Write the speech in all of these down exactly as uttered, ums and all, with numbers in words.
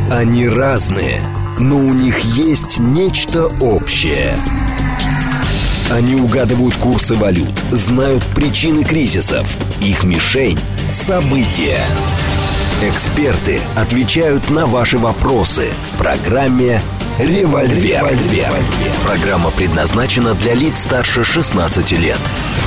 Они разные, но у них есть нечто общее. Они угадывают курсы валют, знают причины кризисов. Их мишень – события. Эксперты отвечают на ваши вопросы в программе «Револьвер». «Револьвер». Программа предназначена для лиц старше шестнадцати лет.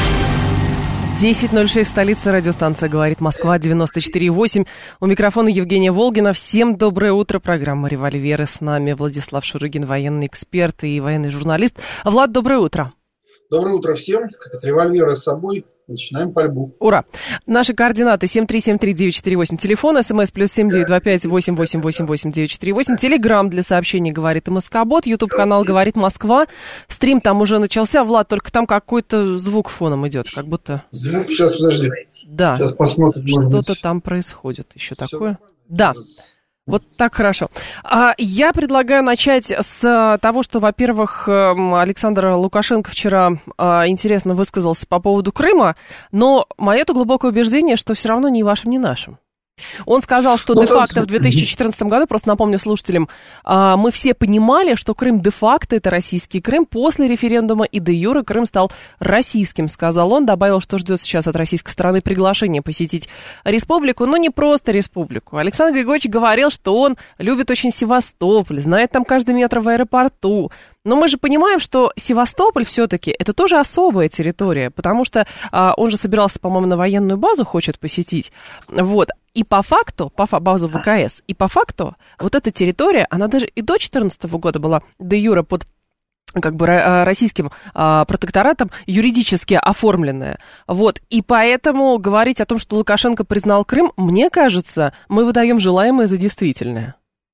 десять ноль шесть, столица, радиостанция «Говорит Москва», девяносто четыре и восемь. У микрофона Евгения Волгина. Всем доброе утро. Программа «Револьверы». С нами Владислав Шурыгин, военный эксперт и военный журналист. Влад, доброе утро. Доброе утро всем. Как «Револьверы» с собой. Начинаем пальбу. Ура! Наши координаты семь три семь три девять четыре восемь. Телефон, смс плюс семь девять два пять восемь восемь восемь восемь девять четыре восемь. Телеграм для сообщений «Говорит МСК-бот». Ютуб-канал «Говорит Москва». Стрим там уже начался. Влад, только там какой-то звук фоном идет, как будто... Звук? Сейчас, подожди. Да. Сейчас посмотрим. Что-то быть... там происходит еще Все такое. Да. Вот так хорошо. Я предлагаю начать с того, что, во-первых, Александр Лукашенко вчера интересно высказался по поводу Крыма, но мое-то глубокое убеждение, что все равно ни вашим, ни нашим. Он сказал, что ну, де-факто в две тысячи четырнадцатом году, просто напомню слушателям, мы все понимали, что Крым де-факто это российский Крым. После референдума и де-юре Крым стал российским, сказал он. Добавил, что ждет сейчас от российской стороны приглашение посетить республику, но не просто республику. Александр Григорьевич говорил, что он любит очень Севастополь, знает там каждый метр в аэропорту. Но мы же понимаем, что Севастополь все-таки это тоже особая территория, потому что а, он же собирался, по-моему, на военную базу хочет посетить. Вот. И по факту, по базу ВКС, и по факту вот эта территория, она даже и до две тысячи четырнадцатого года была де-юре под как бы российским а, протекторатом юридически оформленная. Вот. И поэтому говорить о том, что Лукашенко признал Крым, мне кажется, мы выдаем желаемое за действительное.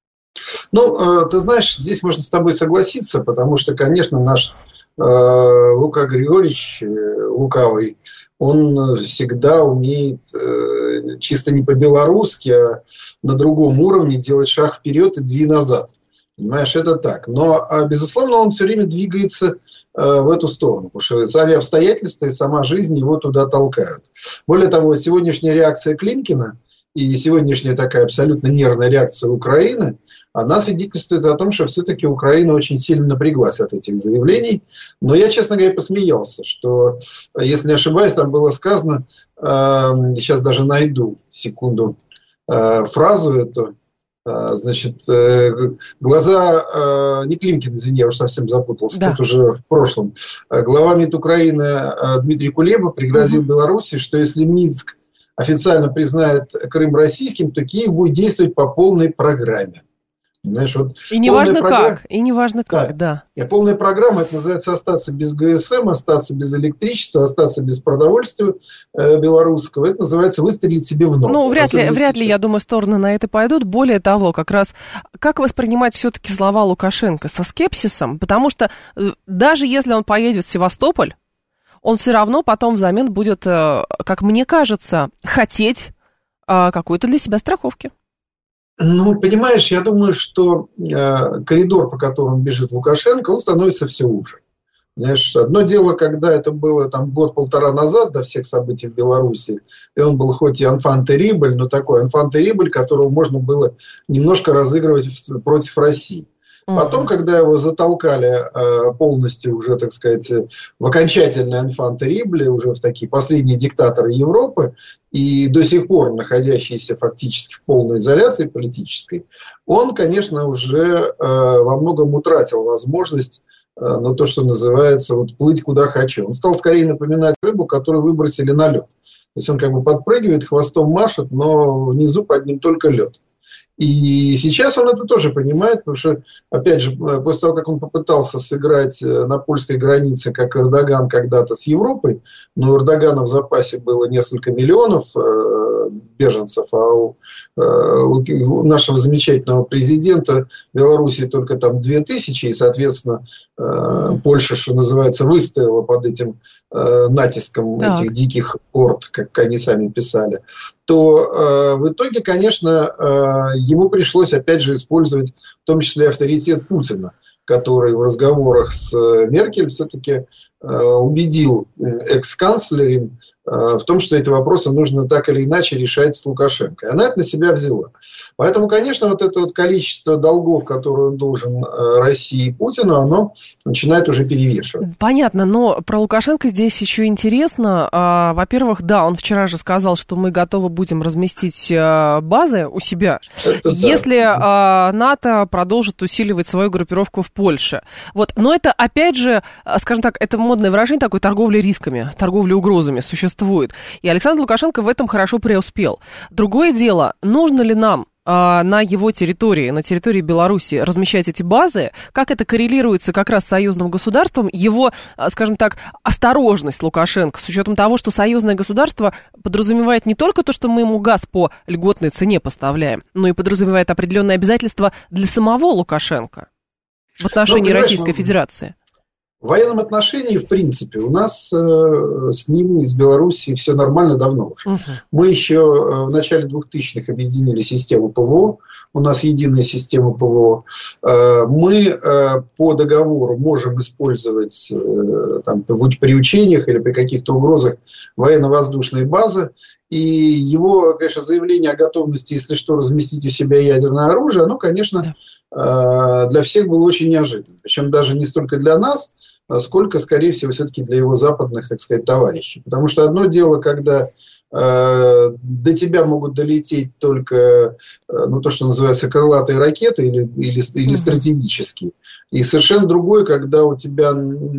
Ну, ты знаешь, здесь можно с тобой согласиться, потому что, конечно, наш э, Лука Григорьевич, э, лукавый, он всегда умеет э, чисто не по-белорусски, а на другом уровне делать шаг вперед и две назад. Понимаешь, это так. Но, безусловно, он все время двигается э, в эту сторону, потому что сами обстоятельства и сама жизнь его туда толкают. Более того, сегодняшняя реакция Климкина и сегодняшняя такая абсолютно нервная реакция Украины, она свидетельствует о том, что все-таки Украина очень сильно напряглась от этих заявлений. Но я, честно говоря, посмеялся, что, если не ошибаюсь, там было сказано, э, сейчас даже найду, секунду, э, фразу эту, э, значит, э, глаза, э, не Климкин, извини, я уже совсем запутался, да. Тут уже в прошлом. Глава МИД Украины э, Дмитрий Кулеба пригрозил угу. Беларуси, что если Минск официально признает Крым российским, то Киев будет действовать по полной программе. Знаешь, вот и не важно программа... как, и не важно как, да. да. И полная программа, это называется остаться без ГСМ, остаться без электричества, остаться без продовольствия э, белорусского. Это называется выстрелить себе в ногу. Ну, вряд ли, вряд ли, я думаю, стороны на это пойдут. Более того, как раз, как воспринимать все-таки слова Лукашенко? Со скепсисом? Потому что даже если он поедет в Севастополь, он все равно потом взамен будет, как мне кажется, хотеть какой-то для себя страховки. Ну, понимаешь, я думаю, что э, коридор, по которому бежит Лукашенко, он становится все уже. Знаешь, одно дело, когда это было там год-полтора назад до всех событий в Беларуси, и он был хоть и enfant terrible, но такой enfant terrible, которого можно было немножко разыгрывать в, против России. Потом, когда его затолкали э, полностью уже, так сказать, в окончательный enfant terrible, уже в такие последние диктаторы Европы, и до сих пор находящийся фактически в полной изоляции политической, он, конечно, уже э, во многом утратил возможность э, на то, что называется, вот, плыть куда хочу. Он стал скорее напоминать рыбу, которую выбросили на лед. То есть он как бы подпрыгивает, хвостом машет, но внизу под ним только лед. И сейчас он это тоже понимает, потому что, опять же, после того, как он попытался сыграть на польской границе, как Эрдоган когда-то с Европой, но у Эрдогана в запасе было несколько миллионов э, беженцев, а у э, нашего замечательного президента Беларуси только там две тысячи, и, соответственно, э, Польша, что называется, выстояла под этим э, натиском так. этих диких орд, как они сами писали, то э, в итоге, конечно, э, ему пришлось, опять же, использовать в том числе авторитет Путина, который в разговорах с Меркель все-таки э, убедил экс-канцлерин в том, что эти вопросы нужно так или иначе решать с Лукашенко. Она это на себя взяла. Поэтому, конечно, вот это вот количество долгов, которые он должен России и Путину, оно начинает уже перевешивать. Понятно, но про Лукашенко здесь еще интересно. Во-первых, да, он вчера же сказал, что мы готовы будем разместить базы у себя, это если да. НАТО продолжит усиливать свою группировку в Польше. Вот. Но это, опять же, скажем так, это модное выражение такое, торговля рисками, торговля угрозами существует. И Александр Лукашенко в этом хорошо преуспел. Другое дело, нужно ли нам а, на его территории, на территории Беларуси размещать эти базы, как это коррелируется как раз с союзным государством, его, скажем так, осторожность Лукашенко, с учетом того, что союзное государство подразумевает не только то, что мы ему газ по льготной цене поставляем, но и подразумевает определенные обязательства для самого Лукашенко в отношении ну, Российской Федерации. В военном отношении, в принципе, у нас э, с ним из Белоруссии все нормально давно уже. Uh-huh. Мы еще э, в начале двухтысячных объединили систему ПВО. У нас единая система ПВО. Э, мы э, по договору можем использовать э, там, при учениях или при каких-то угрозах военно-воздушные базы. И его, конечно, заявление о готовности, если что, разместить у себя ядерное оружие, оно, конечно, э, для всех было очень неожиданно. Причем даже не столько для нас, сколько, скорее всего, все-таки для его западных, так сказать, товарищей. Потому что одно дело, когда э, до тебя могут долететь только, э, ну, то, что называется, крылатые ракеты или, или, или стратегические. И совершенно другое, когда у тебя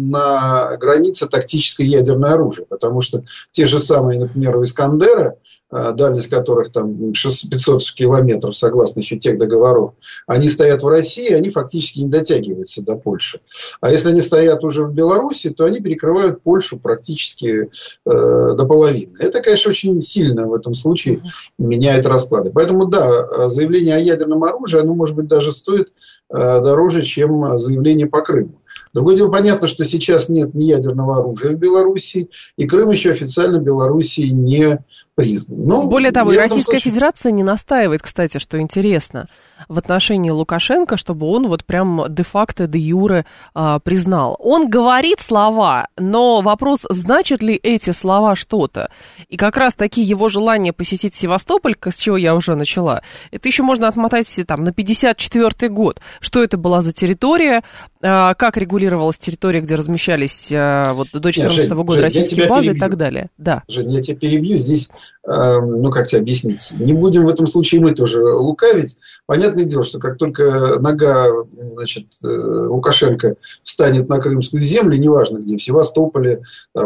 на границе тактическое ядерное оружие. Потому что те же самые, например, у «Искандера», дальность которых там пятьсот километров, согласно еще тех договоров, они стоят в России, они фактически не дотягиваются до Польши. А если они стоят уже в Беларуси, то они перекрывают Польшу практически э, до половины. Это, конечно, очень сильно в этом случае меняет расклады. Поэтому, да, заявление о ядерном оружии, оно, может быть, даже стоит э, дороже, чем заявление по Крыму. Другое дело, понятно, что сейчас нет ни ядерного оружия в Беларуси, и Крым еще официально Белоруссией не признан. Но более того, и Российская случае... Федерация не настаивает, кстати, что интересно, в отношении Лукашенко, чтобы он вот прям де-факто, де-юре а, признал. Он говорит слова, но вопрос, значат ли эти слова что-то. И как раз таки его желание посетить Севастополь, с чего я уже начала, это еще можно отмотать там, на пятьдесят четвёртый год. Что это была за территория, а, как регулировалась территория, где размещались а, вот, до две тысячи четырнадцатого года Жень, российские базы перебью. И так далее. Да. Жень, я тебя перебью. Здесь, э, ну как тебе объяснить, не будем в этом случае мы тоже лукавить. Понятное дело, что как только нога, значит, Лукашенко встанет на крымскую землю, неважно где, в Севастополе,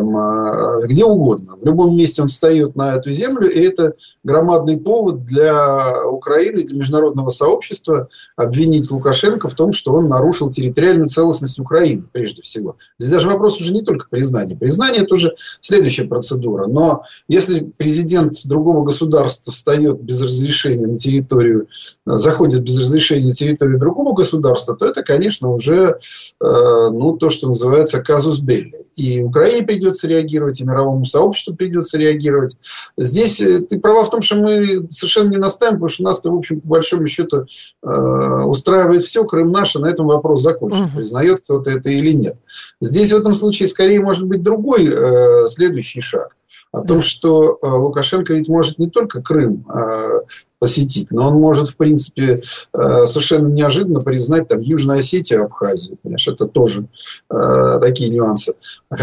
там, где угодно, в любом месте он встает на эту землю, и это громадный повод для Украины, для международного сообщества обвинить Лукашенко в том, что он нарушил территориальную целостность Украины, прежде всего. Здесь даже вопрос уже не только признания. Признание – это уже следующая процедура. Но если президент другого государства встает без разрешения на территорию, заходит без разрешения на территорию другого государства, то это, конечно, уже э, ну, то, что называется казус белли. И Украине придется реагировать, и мировому сообществу придется реагировать. Здесь ты права в том, что мы совершенно не настаиваем, потому что нас-то, в общем, по большому счету э, устраивает все, Крым наш, и на этом вопрос закончен. Uh-huh. Признает кто-то это или нет. Здесь в этом случае скорее может быть другой э, следующий шаг. О том, что э, Лукашенко ведь может не только Крым э, посетить, но он может, в принципе, э, совершенно неожиданно признать там Южную Осетию, Абхазию. Понимаешь, это тоже э, такие нюансы.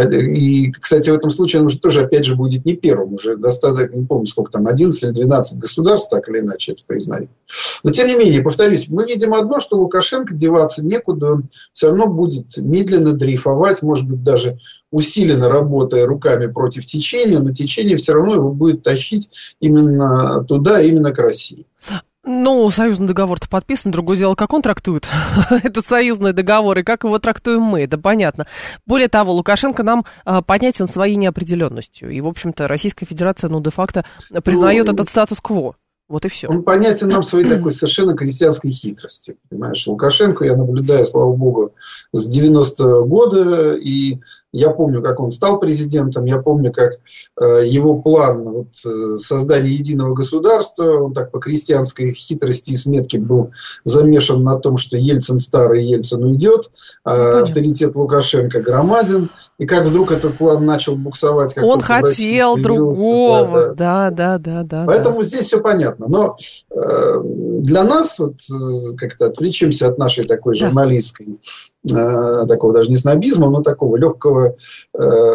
И, кстати, в этом случае он уже тоже, опять же, будет не первым. Уже достаточно, не помню, сколько там, одиннадцать или двенадцать государств, так или иначе, это признают. Но, тем не менее, повторюсь, мы видим одно, что Лукашенко деваться некуда, он все равно будет медленно дрейфовать, может быть, даже усиленно работая руками против течения, но течение все равно его будет тащить именно туда, именно к России. Ну, союзный договор-то подписан, другое дело, как он трактует этот союзный договор и как его трактуем мы, это понятно. Более того, Лукашенко нам а, понятен своей неопределенностью, и, в общем-то, Российская Федерация, ну, де-факто признает ну, этот статус-кво. Вот и все. Он понятен нам своей такой совершенно крестьянской хитростью. Понимаешь, Лукашенко я наблюдаю, слава богу, с девяностого года. И Я помню, как он стал президентом, я помню, как э, его план вот, э, создания единого государства, он так по крестьянской хитрости и сметке был замешан на том, что Ельцин старый, Ельцин уйдет, э, авторитет Лукашенко громаден, и как вдруг этот план начал буксовать. Как он хотел другого, да, да, да, да. Поэтому да. здесь все понятно. Но э, для нас, вот, как-то отвлечемся от нашей такой да. журналистской, э, такого даже не снобизма, но такого легкого, э,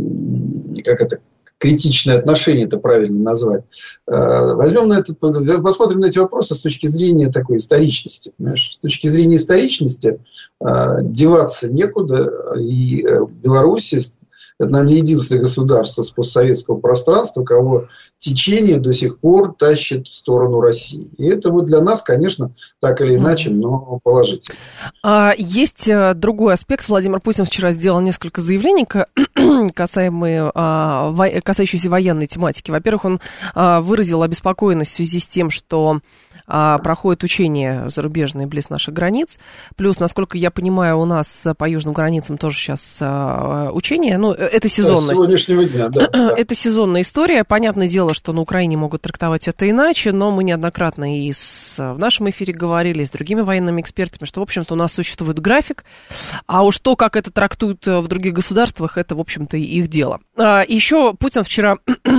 как это, критичное отношение, это правильно назвать. Э, возьмем на это, посмотрим на эти вопросы с точки зрения такой историчности. Понимаешь? С точки зрения историчности э, деваться некуда, и э, Белоруссия это, наверное, единственное государство с постсоветского пространства, кого течение до сих пор тащит в сторону России. И это вот для нас, конечно, так или иначе, но положительно. Есть другой аспект. Владимир Путин вчера сделал несколько заявлений, касаемые, касающиеся военной тематики. Во-первых, он выразил обеспокоенность в связи с тем, что проходят учения зарубежные близ наших границ. Плюс, насколько я понимаю, у нас по южным границам тоже сейчас учения. Ну, это сезонность. Да, с сегодняшнего дня, да. Это сезонная история. Понятное дело, что на Украине могут трактовать это иначе, но мы неоднократно и с, в нашем эфире говорили, и с другими военными экспертами, что, в общем-то, у нас существует график, а уж то, как это трактуют в других государствах, это, в общем-то, их дело. Еще Путин вчера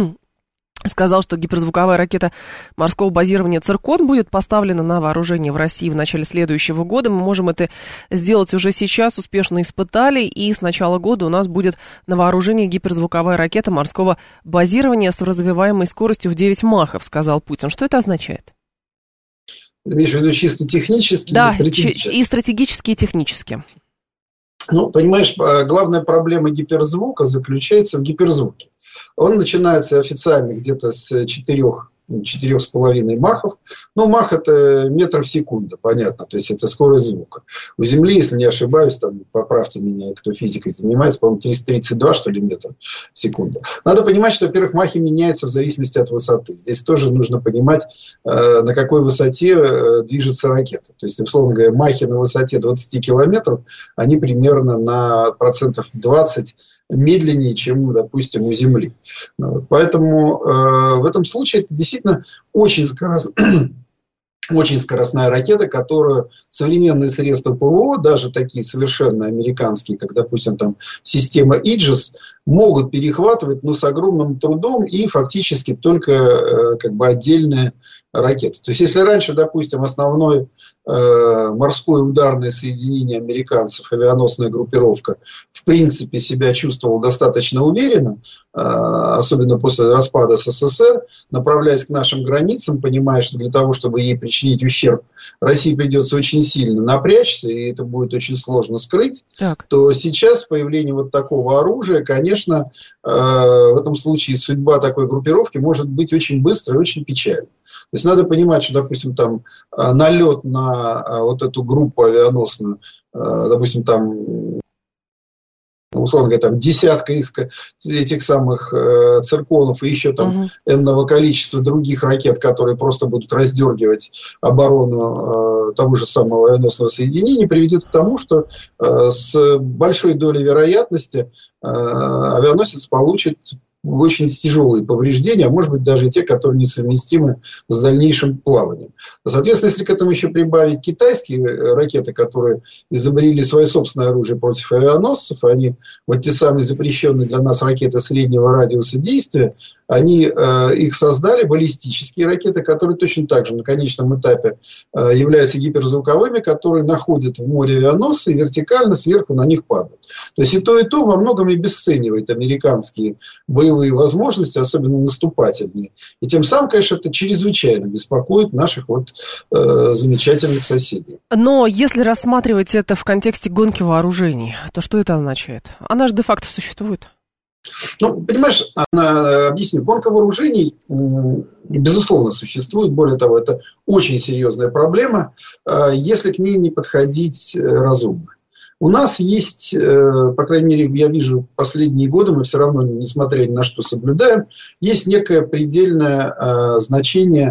сказал, что гиперзвуковая ракета морского базирования «Циркон» будет поставлена на вооружение в России в начале следующего года. Мы можем это сделать уже сейчас, успешно испытали, и с начала года у нас будет на вооружении гиперзвуковая ракета морского базирования с развиваемой скоростью в девять махов, сказал Путин. Что это означает? Имеешь в виду чисто технически да, или стратегически? И стратегически, и технически. Ну, понимаешь, главная проблема гиперзвука заключается в гиперзвуке. Он начинается официально где-то с четырех, четырех с половиной махов. Ну, мах это метров в секунду, понятно. То есть, это скорость звука. У Земли, если не ошибаюсь, там, поправьте меня, кто физикой занимается, по-моему, триста тридцать два, что ли, метра в секунду. Надо понимать, что, во-первых, махи меняются в зависимости от высоты. Здесь тоже нужно понимать, э, на какой высоте э, движется ракета. То есть, условно говоря, махи на высоте двадцать километров, они примерно на процентов двадцать медленнее, чем, допустим, у Земли. Поэтому э, в этом случае это действительно очень скоростная, очень скоростная ракета, которую современные средства ПВО, даже такие совершенно американские, как, допустим, там система Aegis, могут перехватывать, но с огромным трудом, и фактически только э, как бы отдельные ракеты. То есть, если раньше, допустим, основное э, морское ударное соединение американцев, авианосная группировка, в принципе, себя чувствовала достаточно уверенно, э, особенно после распада СССР, направляясь к нашим границам, понимая, что для того, чтобы ей причинить ущерб, России придется очень сильно напрячься, и это будет очень сложно скрыть, так. то сейчас с появлением вот такого оружия, конечно, Конечно, в этом случае судьба такой группировки может быть очень быстрой и очень печальной. То есть надо понимать, что, допустим, там налет на вот эту группу авианосную, допустим, там, условно говоря, там десятка этих самых э, цирконов и еще там uh-huh. энного количества других ракет, которые просто будут раздергивать оборону э, того же самого авианосного соединения, приведет к тому, что э, с большой долей вероятности э, авианосец получит очень тяжелые повреждения, а может быть даже те, которые несовместимы с дальнейшим плаванием. Соответственно, если к этому еще прибавить китайские ракеты, которые изобрели свое собственное оружие против авианосцев, они, вот те самые запрещенные для нас ракеты среднего радиуса действия, они э, их создали, баллистические ракеты, которые точно так же на конечном этапе э, являются гиперзвуковыми, которые находят в море авианосцы и вертикально сверху на них падают. То есть и то, и то во многом обесценивает американские боевые возможности, особенно наступательные. И тем самым, конечно, это чрезвычайно беспокоит наших вот э, замечательных соседей. Но если рассматривать это в контексте гонки вооружений, то что это означает? Она же де-факто существует. Ну, понимаешь, она, объясню, гонка вооружений, безусловно, существует. Более того, это очень серьезная проблема, если к ней не подходить разумно. У нас есть, по крайней мере, я вижу последние годы, мы все равно, несмотря ни на что, соблюдаем, есть некое предельное значение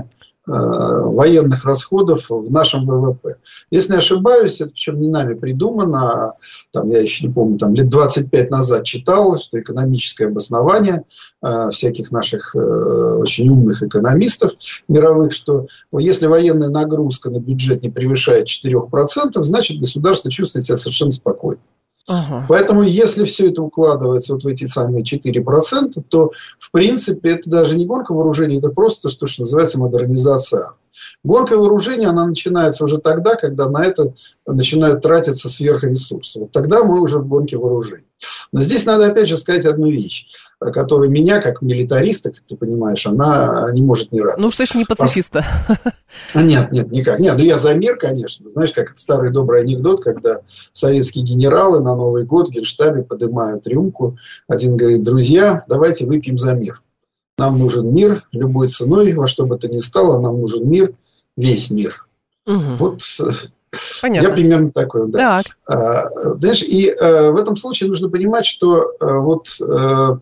военных расходов в нашем ВВП. Если не ошибаюсь, это причем не нами придумано, а, там, я еще не помню, там, лет двадцать пять назад читал, что экономическое обоснование э, всяких наших э, очень умных экономистов мировых, что если военная нагрузка на бюджет не превышает четыре процента, значит государство чувствует себя совершенно спокойно. Ага. Поэтому, если все это укладывается вот в эти самые четыре процента, то, в принципе, это даже не гонка вооружений, это просто то, что называется модернизация. Гонка вооружений, она начинается уже тогда, когда на это начинают тратиться сверхресурсы. Вот тогда мы уже в гонке вооружений. Но здесь надо опять же сказать одну вещь, которая меня, как милитариста, как ты понимаешь, она не может не радовать. Ну, что ж, не пацифиста. Нет, нет, никак. Нет, ну я за мир, конечно. Знаешь, как старый добрый анекдот, когда советские генералы на Новый год в Генштабе поднимают рюмку. Один говорит: друзья, давайте выпьем за мир. Нам нужен мир любой ценой, во что бы то ни стало, нам нужен мир, весь мир. Угу. Вот понятно. Я примерно такой, да. Так. А, знаешь, и а, в этом случае нужно понимать, что а, вот а,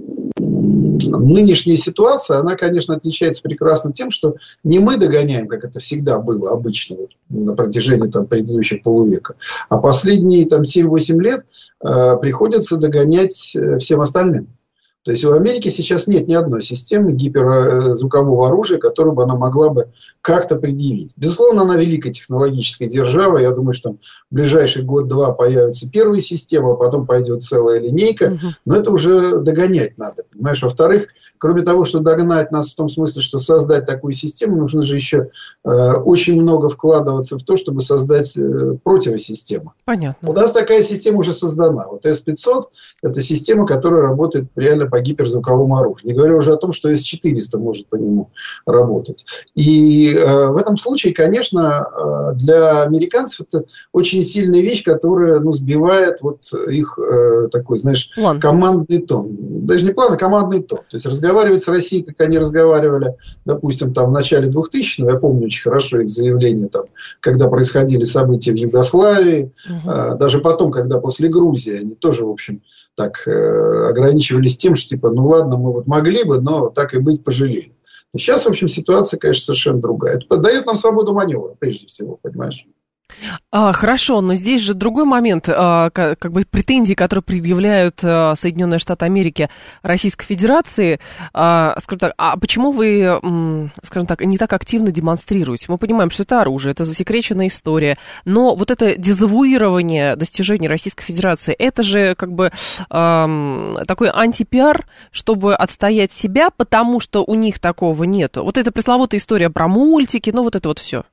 нынешняя ситуация, она, конечно, отличается прекрасно тем, что не мы догоняем, как это всегда было обычно на протяжении там, предыдущих полувека, а последние там, семь-восемь лет а, приходится догонять всем остальным. То есть в Америке сейчас нет ни одной системы гиперзвукового оружия, которую бы она могла бы как-то предъявить. Безусловно, она великая технологическая держава. Я думаю, что там в ближайший год-два появится первая система, а потом пойдет целая линейка. Угу. Но это уже догонять надо. Понимаешь? Во-вторых, кроме того, что догнать нас в том смысле, что создать такую систему, нужно же еще э, очень много вкладываться в то, чтобы создать э, противосистему. Понятно. У нас такая система уже создана. Вот эс пятьсот – это система, которая работает реально по гиперзвуковому оружию. Не говоря уже о том, что эс четыреста может по нему работать. И э, в этом случае, конечно, э, для американцев это очень сильная вещь, которая ну, сбивает вот их э, такой, знаешь, план. Командный тон. Даже не план, а командный тон. То есть разговаривать с Россией, как они разговаривали, допустим, там в начале двухтысячных, я помню очень хорошо их заявления, там, когда происходили события в Югославии, угу. э, даже потом, когда после Грузии, они тоже, в общем, так э, ограничивались тем, что типа, ну ладно, мы вот могли бы, но так и быть пожалели. Но сейчас, в общем, ситуация, конечно, совершенно другая. Это дает нам свободу маневра, прежде всего, понимаешь? А, хорошо, но здесь же другой момент, а, как, как бы претензии, которые предъявляют а, Соединенные Штаты Америки Российской Федерации, а, скажем так, а почему вы, м, скажем так, не так активно демонстрируете? Мы понимаем, что это оружие, это засекреченная история, но вот это дезавуирование достижений Российской Федерации, это же как бы а, такой антипиар, чтобы отстоять себя, потому что у них такого нету. Вот эта пресловутая история про мультики, ну вот это вот все.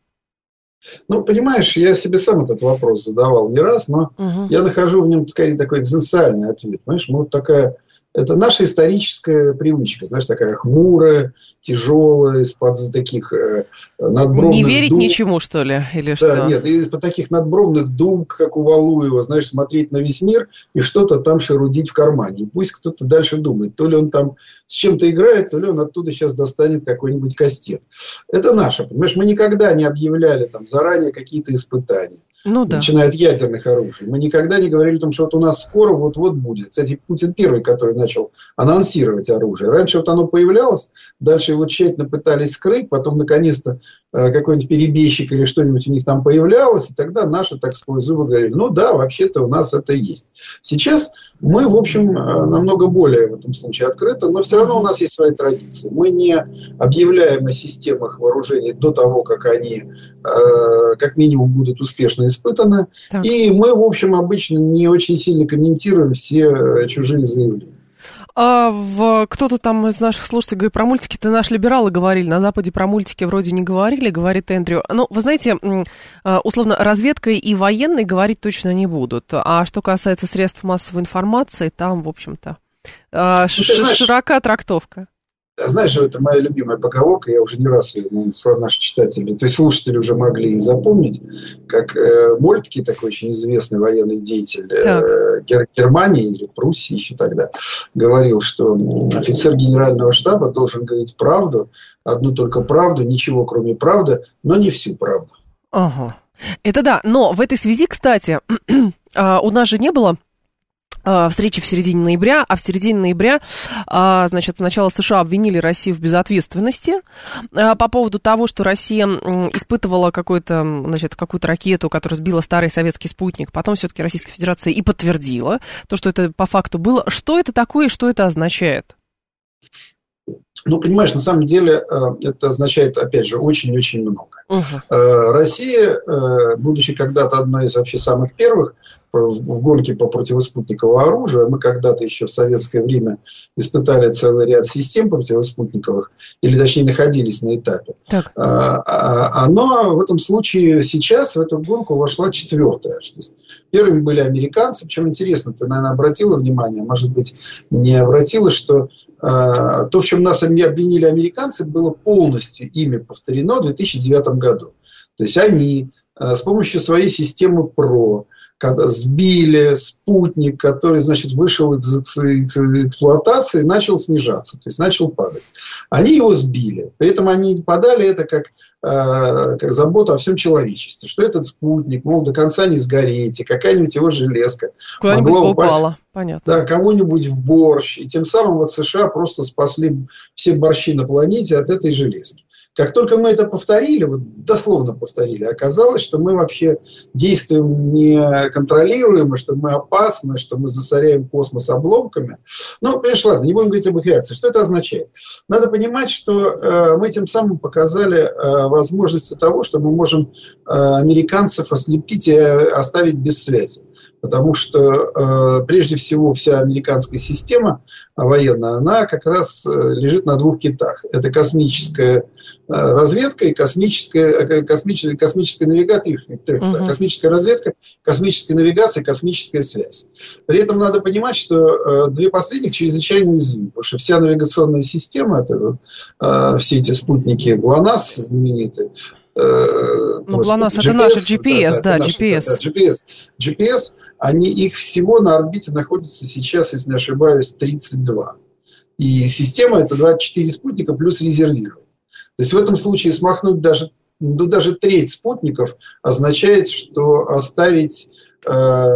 Ну, понимаешь, я себе сам этот вопрос задавал не раз, но угу. я нахожу в нем, скорее, такой экзистенциальный ответ. Понимаешь, мы вот такая... Это наша историческая привычка, знаешь, такая хмурая, тяжелая, из-под таких э, надбровных Не верить дум. Ничему, что ли? Или да, что? Нет, из-под таких надбровных дум, как у Валуева, знаешь, смотреть на весь мир и что-то там шерудить в кармане. И пусть кто-то дальше думает, то ли он там с чем-то играет, то ли он оттуда сейчас достанет какой-нибудь кастет. Это наше, понимаешь, мы никогда не объявляли там заранее какие-то испытания. Ну, да. Начиная от ядерных оружий. Мы никогда не говорили о том, что вот у нас скоро вот-вот будет. Кстати, Путин первый, который начал анонсировать оружие. Раньше вот оно появлялось, дальше его тщательно пытались скрыть, потом наконец-то э, какой-нибудь перебежчик или что-нибудь у них там появлялось, и тогда наши так сквозь зубы говорили, ну да, вообще-то у нас это есть. Сейчас мы, в общем, э, намного более в этом случае открыты, но все равно у нас есть свои традиции. Мы не объявляем о системах вооружений до того, как они э, как минимум будут успешно испытаны. Так. И мы, в общем, обычно не очень сильно комментируем все чужие заявления. А в, кто-то там из наших слушателей говорит про мультики, это наши либералы говорили, на Западе про мультики вроде не говорили, говорит Эндрю. Ну, вы знаете, условно, разведкой и военной говорить точно не будут. А что касается средств массовой информации, там, в общем-то, ну, ш- широка трактовка. Знаешь, это моя любимая поговорка, я уже не раз ее, наверное, наши читатели, то есть слушатели уже могли и запомнить, как э, Мольтке, такой очень известный военный деятель э, Гер- Германии или Пруссии еще тогда, говорил, что офицер генерального штаба должен говорить правду, одну только правду, ничего кроме правды, но не всю правду. Ага. Это да, но в этой связи, кстати, у нас же не было встречи в середине ноября, а в середине ноября, значит, сначала США обвинили Россию в безответственности по поводу того, что Россия испытывала какую-то, значит, какую-то ракету, которая сбила старый советский спутник, потом все-таки Российская Федерация и подтвердила то, что это по факту было. Что это такое и что это означает? Ну, понимаешь, на самом деле это означает, опять же, очень-очень много. Uh-huh. Россия, будучи когда-то одной из вообще самых первых в гонке по противоспутниковому оружию, мы когда-то еще в советское время испытали целый ряд систем противоспутниковых, или точнее находились на этапе. Так. Оно в этом случае сейчас в эту гонку вошла четвертая. Первыми были американцы. Причем интересно, ты, наверное, обратила внимание, может быть, не обратила, что то, в чем нас обвинили американцы, было полностью ими повторено в две тысячи девятом году. То есть они с помощью своей системы ПРО, когда сбили спутник, который, значит, вышел из эксплуатации, начал снижаться, то есть начал падать. Они его сбили. При этом они подали это как, э, как заботу о всем человечестве. Что этот спутник, мол, до конца не сгореть, и какая-нибудь его железка куда-нибудь могла упасть, упала. Понятно. Да, кого-нибудь в борщ. И тем самым вот США просто спасли все борщи на планете от этой железки. Как только мы это повторили, вот дословно повторили, оказалось, что мы вообще действуем неконтролируемо, что мы опасны, что мы засоряем космос обломками. Ну, понимаешь, ладно, не будем говорить об их реакции. Что это означает? Надо понимать, что э, мы тем самым показали э, возможности того, что мы можем э, американцев ослепить и оставить без связи. Потому что, э, прежде всего, вся американская система военная, она как раз лежит на двух китах. Это космическая э, разведка и космическая, космическая, космическая навигация. Uh-huh. Космическая разведка, космическая навигация, космическая связь. При этом надо понимать, что э, две последних чрезвычайно уязвимы. Потому что вся навигационная система, это, э, все эти спутники ГЛОНАСС знаменитые, ну, ГЛОНАСС это наш джи пи эс, да, да, да, джи пи эс. Да, да, джи пи эс. джи пи эс, они, их всего на орбите находится сейчас, если не ошибаюсь, тридцать два. И система это двадцать четыре спутника плюс резервирование. То есть в этом случае смахнуть даже, ну, даже треть спутников означает, что оставить э,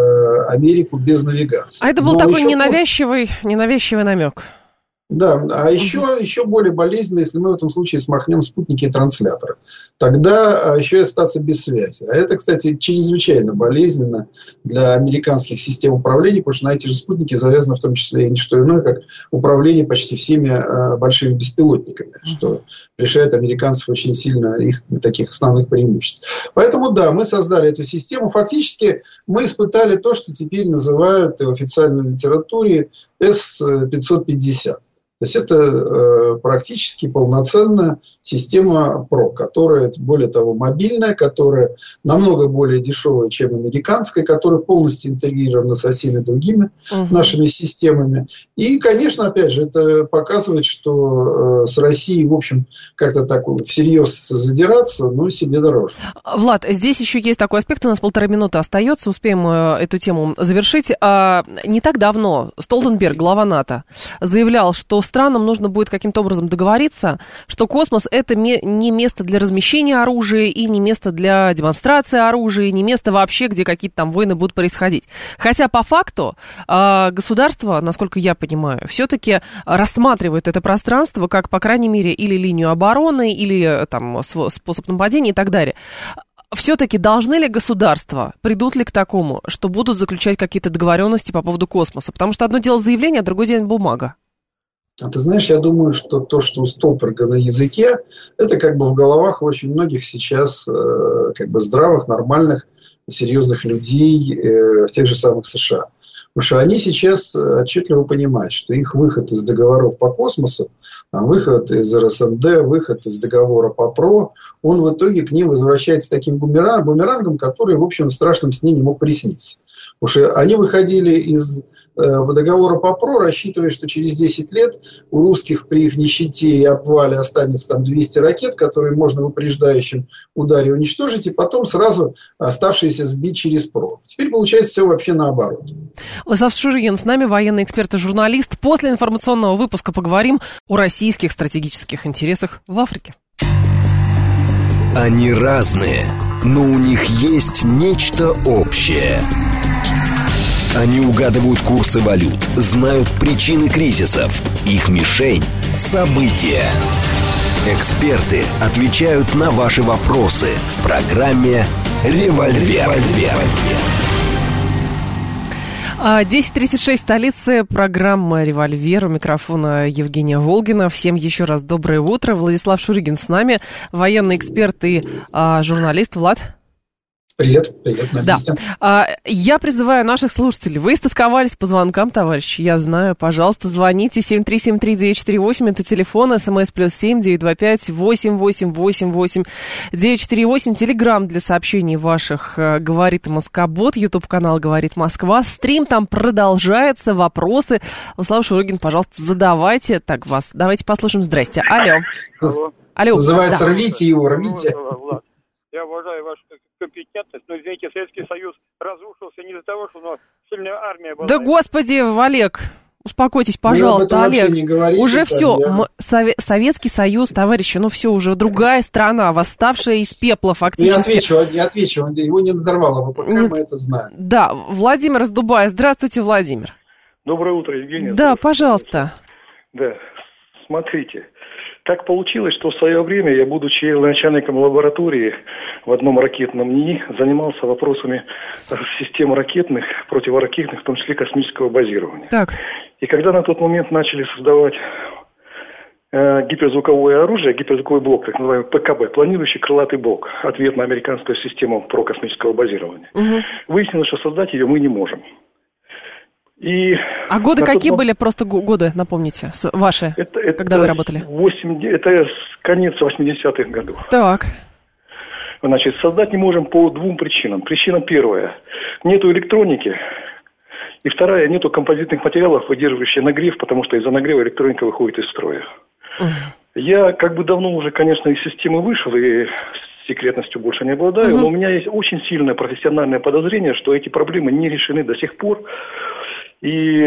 Америку без навигации. А это был Но такой ненавязчивый, ненавязчивый намек. Да, а еще, uh-huh. еще более болезненно, если мы в этом случае смахнем спутники и трансляторы. Тогда еще и остаться без связи. А это, кстати, чрезвычайно болезненно для американских систем управления, потому что на эти же спутники завязано в том числе и не что иное, как управление почти всеми э, большими беспилотниками, uh-huh. что лишает американцев очень сильно их таких основных преимуществ. Поэтому, да, мы создали эту систему. Фактически мы испытали то, что теперь называют в официальной литературе эс пятьсот пятьдесят. То есть это э, практически полноценная система ПРО, которая, более того, мобильная, которая намного более дешевая, чем американская, которая полностью интегрирована со всеми другими uh-huh. нашими системами. И, конечно, опять же, это показывает, что э, с Россией, в общем, как-то так всерьез задираться, ну, себе дороже. Влад, здесь еще есть такой аспект, у нас полторы минуты остается, успеем э, эту тему завершить. А, не так давно Столтенберг, глава НАТО, заявлял, что странам нужно будет каким-то образом договориться, что космос – это не место для размещения оружия и не место для демонстрации оружия, и не место вообще, где какие-то там войны будут происходить. Хотя по факту государство, насколько я понимаю, все-таки рассматривает это пространство как, по крайней мере, или линию обороны, или там способ нападения и так далее. Все-таки должны ли государства, придут ли к такому, что будут заключать какие-то договоренности по поводу космоса? Потому что одно дело заявление, а другое дело бумага. А ты знаешь, я думаю, что то, что у Столтенберга на языке, это как бы в головах очень многих сейчас э, как бы здравых, нормальных, серьезных людей э, в тех же самых США. Потому что они сейчас отчетливо понимают, что их выход из договоров по космосу, выход из эр эс эн дэ, выход из договора по ПРО, он в итоге к ним возвращается таким бумерангом, бумерангом, который, в общем, в страшном сне не мог присниться. Потому что они выходили из договора по ПРО, рассчитывая, что через десять лет у русских при их нищете и обвале останется там двести ракет, которые можно в упреждающем ударе уничтожить, и потом сразу оставшиеся сбить через ПРО. Теперь получается все вообще наоборот. Владислав Шурыгин с нами, военный эксперт и журналист. После информационного выпуска поговорим о российских стратегических интересах в Африке. Они разные, но у них есть нечто общее. Они угадывают курсы валют, знают причины кризисов. Их мишень – события. Эксперты отвечают на ваши вопросы в программе «Револьвер». десять тридцать шесть, столица, программа «Револьвер». У микрофона Евгения Волгина. Всем еще раз доброе утро. Владислав Шурыгин с нами, военный эксперт и а, журналист. Влад? Привет, привет, на месте. Да. Я призываю наших слушателей. Вы истосковались по звонкам, товарищи, я знаю. Пожалуйста, звоните. семь три семь три девять четыре восемь. Это телефон. СМС плюс семь девять два пять восемь восемь восемь восемь девять четыре восемь. Телеграм для сообщений ваших «Говорит Москобот». Ютуб-канал «Говорит Москва». Стрим там продолжается. Вопросы. Владислав Шурыгин, пожалуйста, задавайте. Так, вас. Давайте послушаем. Здрасте. Алло. Алло. Алло. Называется да. «Рвите его, рвите». Я уважаю вашу компетентность, но, извините, Советский Союз разрушился не из-за того, что у нас сильная армия была. Да, господи, Олег, успокойтесь, пожалуйста, Олег. Не говорите, уже все, я... М- Сове- Советский Союз, товарищи, ну все, уже другая страна, восставшая из пепла фактически. Я отвечу, я отвечу, его не надорвало, пока Нет. мы это знаем. Да, Владимир из Дубая. Здравствуйте, Владимир. Доброе утро, Евгений. Да, пожалуйста. Да, смотрите. Так получилось, что в свое время я, будучи начальником лаборатории в одном ракетном НИИ, занимался вопросами систем ракетных, противоракетных, в том числе космического базирования. Так. И когда на тот момент начали создавать э, гиперзвуковое оружие, гиперзвуковой блок, так называемый ПКБ, планирующий крылатый блок, ответ на американскую систему прокосмического базирования, угу. выяснилось, что создать ее мы не можем. И а годы какие тот... были, просто годы, напомните, ваши, это, это когда вы работали? восемь, это конец восьмидесятых годов. Так. Значит, создать не можем по двум причинам. Причина первая. Нету электроники. И вторая, нету композитных материалов, выдерживающих нагрев, потому что из-за нагрева электроника выходит из строя. Угу. Я как бы давно уже, конечно, из системы вышел и секретностью больше не обладаю, угу. но у меня есть очень сильное профессиональное подозрение, что эти проблемы не решены до сих пор. И,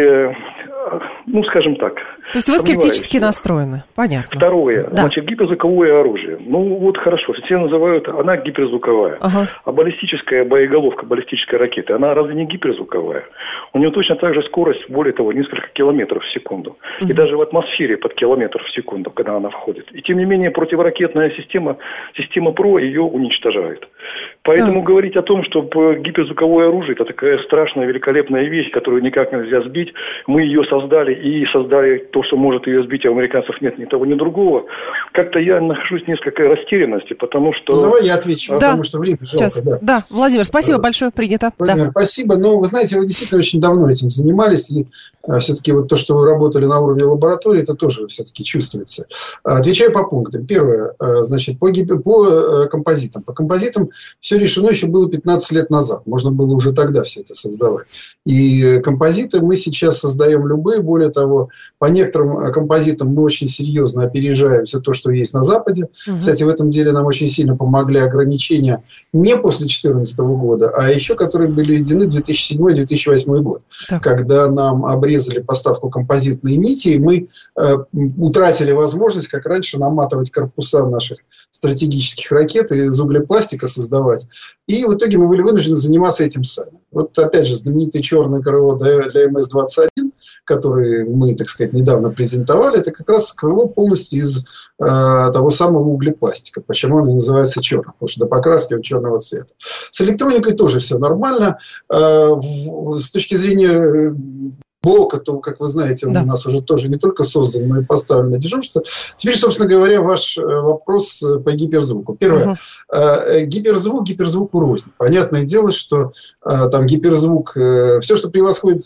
ну, скажем так. То есть вы скептически настроены, понятно. Второе, да. значит, гиперзвуковое оружие. Ну, вот хорошо, все называют, она гиперзвуковая. Ага. А баллистическая боеголовка, баллистическая ракета, она разве не гиперзвуковая? У нее точно так же скорость, более того, несколько километров в секунду. Угу. И даже в атмосфере под километр в секунду, когда она входит. И тем не менее, противоракетная система, система ПРО ее уничтожает. Поэтому да. говорить о том, что гиперзвуковое оружие – это такая страшная, великолепная вещь, которую никак нельзя сбить, мы ее создали и создали то, что может ее сбить, а у американцев нет ни того, ни другого. Как-то я нахожусь в несколько растерянности, потому что... Ну, давай я отвечу, да. потому что время жалко. Сейчас. Да. да, Владимир, спасибо большое, принято. Владимир, да. спасибо. Но, вы знаете, вы действительно очень давно этим занимались, и а, все-таки вот то, что вы работали на уровне лаборатории, это тоже все-таки чувствуется. А, отвечаю по пунктам. Первое, а, значит, по, гип... по а, композитам. По композитам все решено еще было пятнадцать лет назад. Можно было уже тогда все это создавать. И композиты мы сейчас создаем любые. Более того, по некоторым композитам мы очень серьезно опережаем все то, что есть на Западе. Угу. Кстати, в этом деле нам очень сильно помогли ограничения не после две тысячи четырнадцатого года, а еще которые были введены в две тысячи седьмой - две тысячи восьмой год. Так. Когда нам обрезали поставку композитной нити, и мы э, утратили возможность, как раньше, наматывать корпуса наших стратегических ракет и из углепластика создавать. И в итоге мы были вынуждены заниматься этим сами. Вот опять же знаменитое черное крыло для эм эс двадцать один, который мы, так сказать, недавно презентовали, это как раз крыло полностью из э, того самого углепластика. Почему оно называется черным? Потому что до покраски он черного цвета. С электроникой тоже все нормально. Э, в, с точки зрения блока, то, как вы знаете, он да. у нас уже тоже не только создан, но и поставлен на дежурство. Теперь, собственно говоря, ваш вопрос по гиперзвуку. Первое. Uh-huh. Гиперзвук, гиперзвуку рознь. Понятное дело, что там гиперзвук, все, что превосходит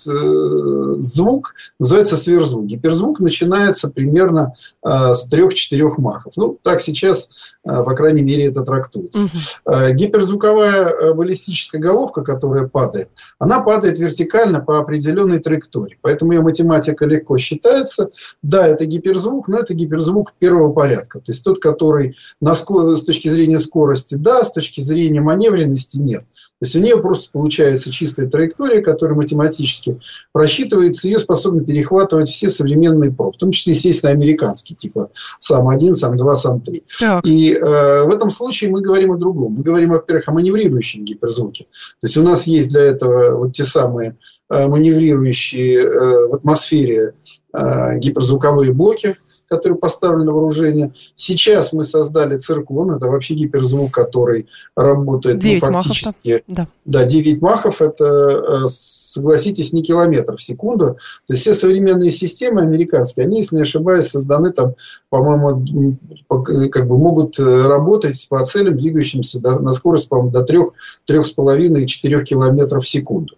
звук, называется сверхзвук. Гиперзвук начинается примерно с трех-четырех махов. Ну, так сейчас, по крайней мере, это трактуется. Uh-huh. Гиперзвуковая баллистическая головка, которая падает, она падает вертикально по определенной траектории. траектории. Поэтому ее математика легко считается. Да, это гиперзвук, но это гиперзвук первого порядка. То есть тот, который на скор... с точки зрения скорости да, с точки зрения маневренности нет. То есть у нее просто получается чистая траектория, которая математически просчитывается, ее способны перехватывать все современные ПРО, в том числе, естественно, американские, типа сам один, сам два, сам три. И э, в этом случае мы говорим о другом. Мы говорим, во-первых, о маневрирующем гиперзвуке. То есть у нас есть для этого вот те самые э, маневрирующие э, в атмосфере э, гиперзвуковые блоки, которые поставлены на вооружение. Сейчас мы создали циркон. Это вообще гиперзвук, который работает ну, фактически... Да. да, девять махов. Это, согласитесь, не километр в секунду. То есть все современные системы американские, они, если не ошибаюсь, созданы там, по-моему, как бы могут работать по целям, двигающимся до, на скорость, по-моему, до трех, трех с половиной, четырех километров в секунду.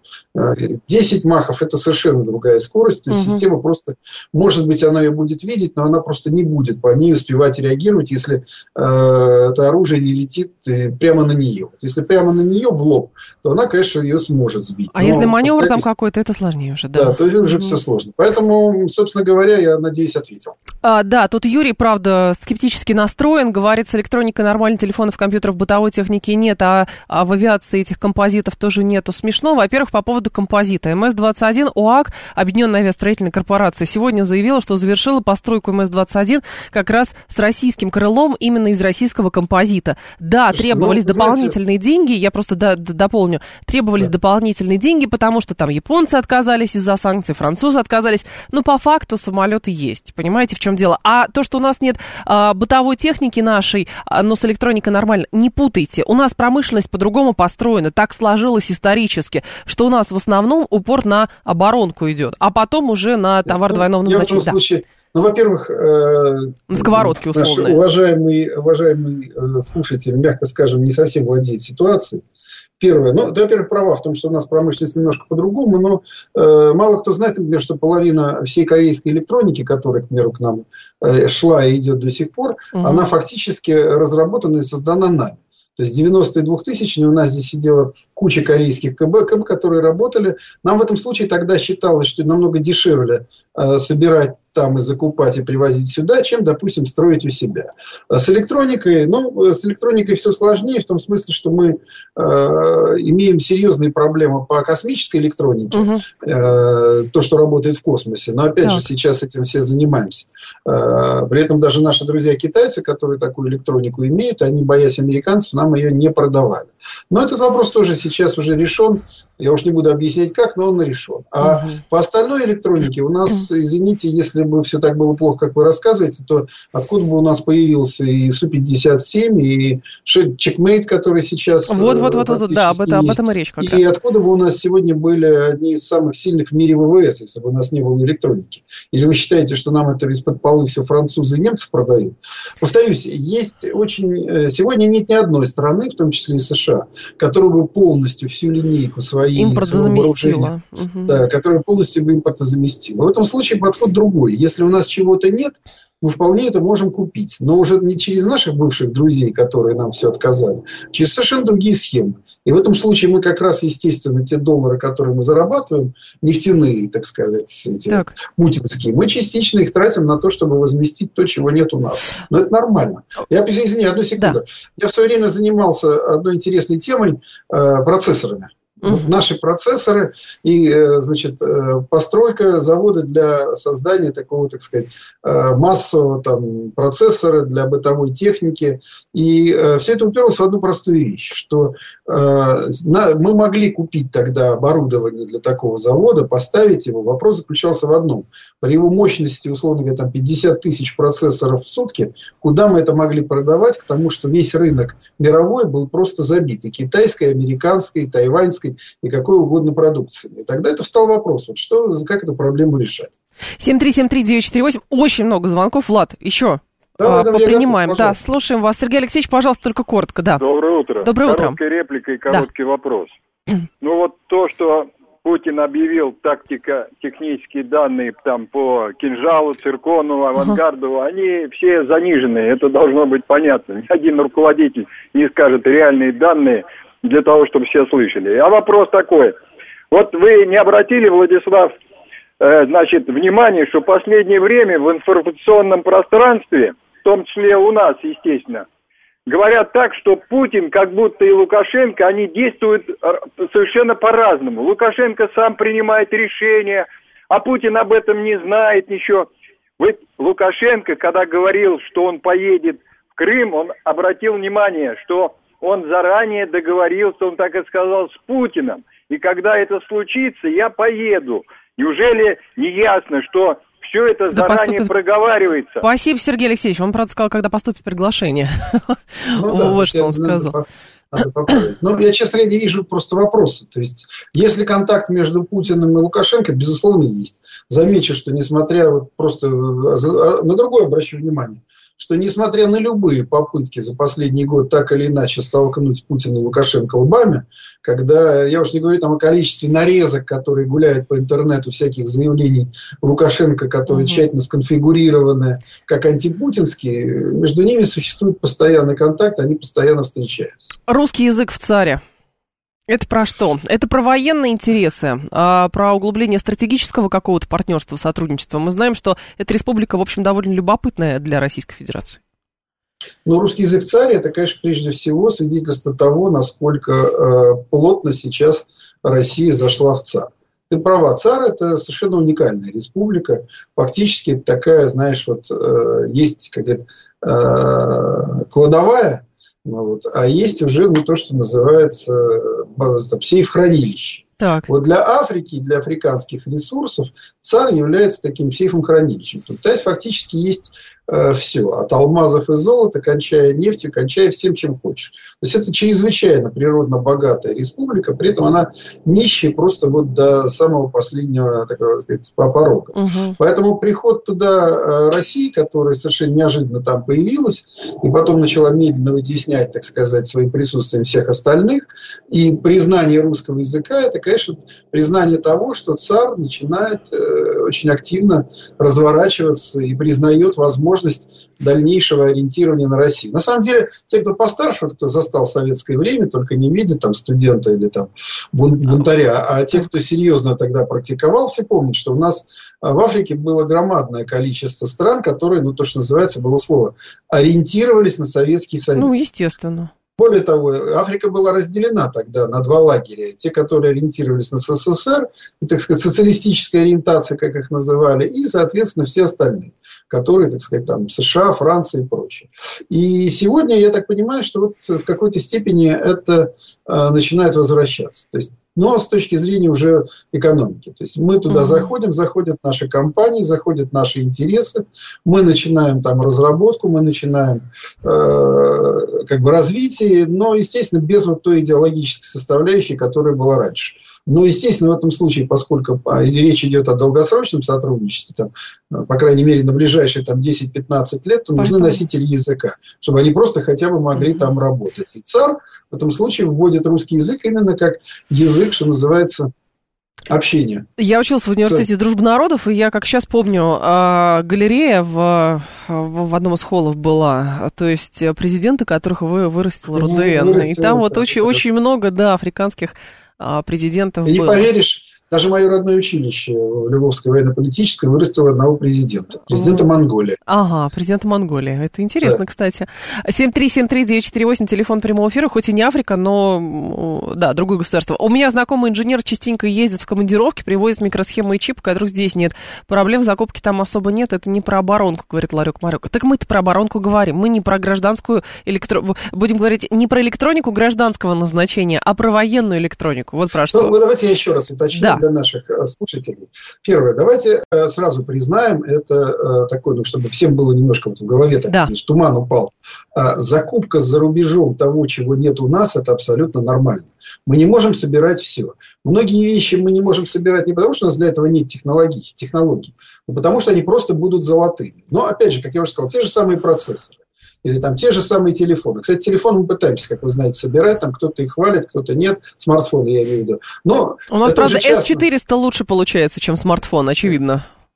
десять махов – это совершенно другая скорость. То есть угу. система просто, может быть, она ее будет видеть, но она просто не будет по ней успевать реагировать, если э, это оружие не летит э, прямо на нее. Если прямо на нее в лоб, то она, конечно, ее сможет сбить. А но, если маневр повторюсь, там какой-то, это сложнее уже, да? Да, то есть уже mm-hmm. все сложно. Поэтому, собственно говоря, я, надеюсь, ответил. А, да, тут Юрий, правда, скептически настроен. Говорит, с электроникой нормально, телефонов, компьютеров, бытовой техники нет, а, а в авиации этих композитов тоже нету. Смешно. Во-первых, по поводу композита. эм эс двадцать один ОАК, Объединенная авиастроительная корпорация, сегодня заявила, что завершила постройку эм эс двадцать один как раз с российским крылом именно из российского композита. Да, требовались ну, дополнительные знаете... деньги, я просто до, до, дополню, требовались да. дополнительные деньги, потому что там японцы отказались из-за санкций, французы отказались, но по факту самолеты есть, понимаете, в чем дело. А то, что у нас нет а, бытовой техники нашей, а, но с электроникой нормально, не путайте, у нас промышленность по-другому построена, так сложилось исторически, что у нас в основном упор на оборонку идет, а потом уже на товар я, двойного назначения. Я в случае... Ну, во-первых, э, сковородки условные. Наш уважаемый, уважаемый э, слушатель, мягко скажем, не совсем владеет ситуацией. Первое, ну, во-первых, права в том, что у нас промышленность немножко по-другому, но э, мало кто знает, например, что половина всей корейской электроники, которая, к примеру, к нам э, шла и идет до сих пор, угу. она фактически разработана и создана нами. То есть в девяностые двухтысячные у нас здесь сидела куча корейских КБ, КБ, которые работали. Нам в этом случае тогда считалось, что намного дешевле э, собирать там и закупать и привозить сюда, чем, допустим, строить у себя. С электроникой, ну, с электроникой все сложнее, в том смысле, что мы э, имеем серьезные проблемы по космической электронике, угу. э, то, что работает в космосе. Но, опять так. же, сейчас этим все занимаемся. Э, при этом даже наши друзья-китайцы, которые такую электронику имеют, они, боясь американцев, нам ее не продавали. Но этот вопрос тоже сейчас уже решен. Я уж не буду объяснять, как, но он решен. А угу. по остальной электронике у нас, извините, если бы все так было плохо, как вы рассказываете, то откуда бы у нас появился и Су пятьдесят семь, и Чекмейт, который сейчас... Вот-вот-вот, да, об, это, об этом и речь как и раз. И откуда бы у нас сегодня были одни из самых сильных в мире ВВС, если бы у нас не было электроники? Или вы считаете, что нам это из-под полы все французы и немцы продают? Повторюсь, есть очень... Сегодня нет ни одной страны, в том числе и США, которая бы полностью всю линейку своей... Импортозаместила. Угу. Да, которая полностью бы импортозаместила. В этом случае подход другой. Если у нас чего-то нет, мы вполне это можем купить. Но уже не через наших бывших друзей, которые нам все отказали, через совершенно другие схемы. И в этом случае мы как раз, естественно, те доллары, которые мы зарабатываем, нефтяные, так сказать, эти так. путинские, мы частично их тратим на то, чтобы возместить то, чего нет у нас. Но это нормально. Я, извини, одну секунду. Да. Я в свое время занимался одной интересной темой э, процессорами. Вот наши процессоры и, значит, постройка завода для создания такого, так сказать, массового там, процессора для бытовой техники. И все это уперлось в одну простую вещь, что мы могли купить тогда оборудование для такого завода, поставить его. Вопрос заключался в одном. При его мощности, условно говоря, там пятьдесят тысяч процессоров в сутки, куда мы это могли продавать, к тому, что весь рынок мировой был просто забит. И китайской, и американской, и тайваньской, и какой угодно продукции. И тогда это встал вопрос, вот что, как эту проблему решать. семь три семь три девять четыре восемь. Очень много звонков. Влад, еще да, а, попринимаем. Готов, да, слушаем вас. Сергей Алексеевич, пожалуйста, только коротко. Да. Доброе утро. Доброе утро. Короткая реплика и короткий да. вопрос. Ну вот то, что Путин объявил тактика, технические данные там по кинжалу, циркону, авангарду, ага. они все заниженные. Это должно быть понятно. Ни один руководитель не скажет реальные данные для того, чтобы все слышали. А вопрос такой. Вот вы не обратили, Владислав, э, значит, внимание, что в последнее время в информационном пространстве, в том числе у нас, естественно, говорят так, что Путин, как будто и Лукашенко, они действуют совершенно по-разному. Лукашенко сам принимает решения, а Путин об этом не знает ничего. Ведь Лукашенко, когда говорил, что он поедет в Крым, он обратил внимание, что он заранее договорился, он так и сказал, с Путиным. И когда это случится, я поеду. Неужели не ясно, что все это когда заранее поступит... проговаривается? Спасибо, Сергей Алексеевич. Он, правда, сказал, когда поступит приглашение. Ну, да, вот что он сказал. Надо поправить. Но я, честно говоря, не вижу просто вопроса. То есть, если контакт между Путиным и Лукашенко, безусловно, есть. Замечу, что несмотря вот просто на другое обращу внимание, что несмотря на любые попытки за последний год так или иначе столкнуть Путина и Лукашенко лбами, когда, я уж не говорю там о количестве нарезок, которые гуляют по интернету, всяких заявлений Лукашенко, которые угу. тщательно сконфигурированы как антипутинские, между ними существует постоянный контакт, они постоянно встречаются. Русский язык в ЦАРе. Это про что? Это про военные интересы, а про углубление стратегического какого-то партнерства, сотрудничества. Мы знаем, что эта республика, в общем, довольно любопытная для Российской Федерации. Ну, русский язык в ЦАРе, это, конечно, прежде всего свидетельство того, насколько э, плотно сейчас Россия зашла в ЦАР. Ты права, ЦАР – это совершенно уникальная республика. Фактически это такая, знаешь, вот э, есть какая-то э, кладовая, ну, вот, а есть уже ну, то, что называется там, сейф-хранилище. Так. Вот для Африки, для африканских ресурсов ЦАР является таким сейфом-хранилищем. То есть фактически есть э, все. От алмазов и золота, кончая нефтью, кончая всем, чем хочешь. То есть это чрезвычайно природно богатая республика, при этом она нищая просто вот до самого последнего, такого сказать, порога. Угу. Поэтому приход туда э, России, которая совершенно неожиданно там появилась, и потом начала медленно вытеснять, так сказать, своим присутствием всех остальных, и признание русского языка, это, конечно, признание того, что ЦАР начинает э, очень активно разворачиваться и признает возможность дальнейшего ориентирования на Россию. На самом деле, те, кто постарше, кто застал советское время, только не видит там студента или там бунтаря, а те, кто серьезно тогда практиковал, все помнят, что у нас в Африке было громадное количество стран, которые, ну, то, что называется, было слово, ориентировались на Советский Союз. Ну, естественно. Более того, Африка была разделена тогда на два лагеря. Те, которые ориентировались на СССР, и, так сказать, социалистическая ориентация, как их называли, и, соответственно, все остальные, которые, так сказать, там, США, Франция и прочее. И сегодня, я так понимаю, что вот в какой-то степени это э, начинает возвращаться. То есть, но с точки зрения уже экономики. То есть мы туда mm-hmm. заходим, заходят наши компании, заходят наши интересы, мы начинаем там разработку, мы начинаем э, как бы развитие, но, естественно, без вот той идеологической составляющей, которая была раньше. Но, естественно, в этом случае, поскольку речь идет о долгосрочном сотрудничестве, там, по крайней мере, на ближайшие там, десять-пятнадцать лет, то нужны Поэтому. носители языка, чтобы они просто хотя бы могли mm-hmm. там работать. И ЦАР в этом случае вводит русский язык именно как язык, что называется, общения. Я училась в университете дружбы народов, и я, как сейчас помню, галерея в, в одном из холлов была, то есть президенты, которых вы вырастил РУДН. Ну, и там вот очень, очень много, да, африканских президентов Ты было. Не поверишь, даже мое родное училище, Львовское военно-политическое, вырастило одного президента. Президента mm. Монголии. Ага, президента Монголии. Это интересно, да. Кстати. семь три семь три девять четыре восемь, телефон прямого эфира, хоть и не Африка, но, да, другое государство. У меня знакомый инженер частенько ездит в командировки, привозит микросхемы и чипы, которых здесь нет. Проблем в закупке там особо нет, это не про оборонку, говорит Ларек Марек. Так мы-то про оборонку говорим. Мы не про гражданскую электронику, будем говорить, не про электронику гражданского назначения, а про военную электронику. Вот про что. Ну, давайте я еще раз уточню. Да. Для наших слушателей. Первое, давайте сразу признаем, это такое, ну, чтобы всем было немножко вот в голове так, да. туман упал. Закупка за рубежом того, чего нет у нас, это абсолютно нормально. Мы не можем собирать все. Многие вещи мы не можем собирать не потому, что у нас для этого нет технологий, технологий, но потому что они просто будут золотыми. Но, опять же, как я уже сказал, те же самые процессоры. Или там те же самые телефоны. Кстати, телефоны мы пытаемся, как вы знаете, собирать. Там кто-то их хвалит, кто-то нет. Смартфоны, я имею в виду. Но у нас, правда, часто... эс четыреста лучше получается, чем смартфон, очевидно.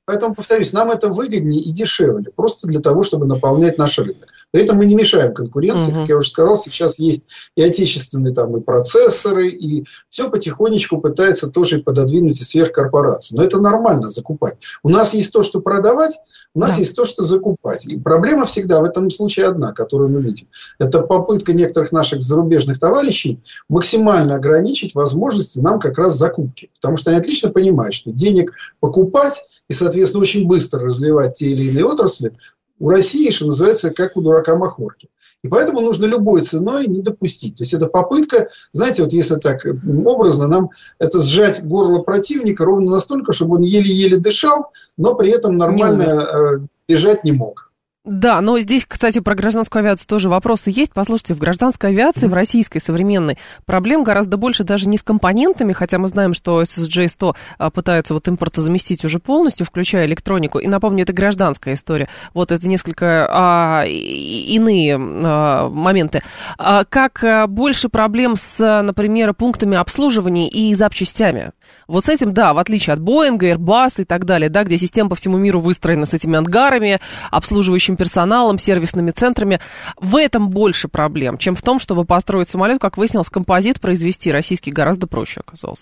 поэтому, повторюсь, нам это выгоднее и дешевле, просто для того, чтобы наполнять наш рынок. При этом мы не мешаем конкуренции, uh-huh. как я уже сказал, сейчас есть и отечественные там и процессоры, и все потихонечку пытается тоже пододвинуть и сверхкорпорации. Но это нормально закупать. У нас есть то, что продавать, у нас да. есть то, что закупать. И проблема всегда в этом случае одна, которую мы видим. Это попытка некоторых наших зарубежных товарищей максимально ограничить возможности нам как раз закупки. Потому что они отлично понимают, что денег покупать и, соответственно, очень быстро развивать те или иные отрасли у России, что называется, как у дурака махорки. И поэтому нужно любой ценой не допустить. То есть, это попытка, знаете, вот если так образно, нам это сжать горло противника ровно настолько, чтобы он еле-еле дышал, но при этом нормально бежать не мог. Да, но здесь, кстати, про гражданскую авиацию тоже вопросы есть. Послушайте, в гражданской авиации, в российской современной, проблем гораздо больше даже не с компонентами, хотя мы знаем, что эс эс джей сто пытаются вот импортозаместить уже полностью, включая электронику. И напомню, это гражданская история. Вот это несколько а, иные а, моменты. А, как а, больше проблем с, например, пунктами обслуживания и запчастями. Вот с этим, да, в отличие от Боинга, Airbus и так далее, да, где система по всему миру выстроена с этими ангарами, обслуживающим персоналом, сервисными центрами, в этом больше проблем, чем в том, чтобы построить самолет, как выяснилось, композит произвести российский гораздо проще оказался.